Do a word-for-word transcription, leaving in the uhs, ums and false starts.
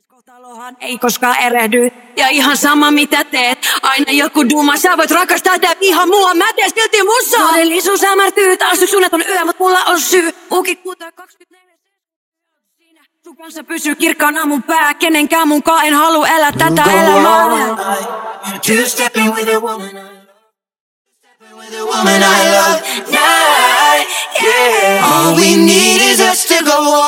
Kohtalohan ei koskaan erehdy. Ja ihan sama mitä teet, aina joku duma. Sä voit rakastaa tää ihan mua, mä teen silti mussa. Todellisuus hämärtyy, taas yksi unneton yö, mut mulla on syy. Ukit puhutaan kaksikymmentäneljä. Siinä sun kanssa pysyy kirkkaana mun pää. Kenenkään munkaan en halua elää tätä elämää. Two stepping with a woman with a woman I love, yeah, yeah. All we need is us to go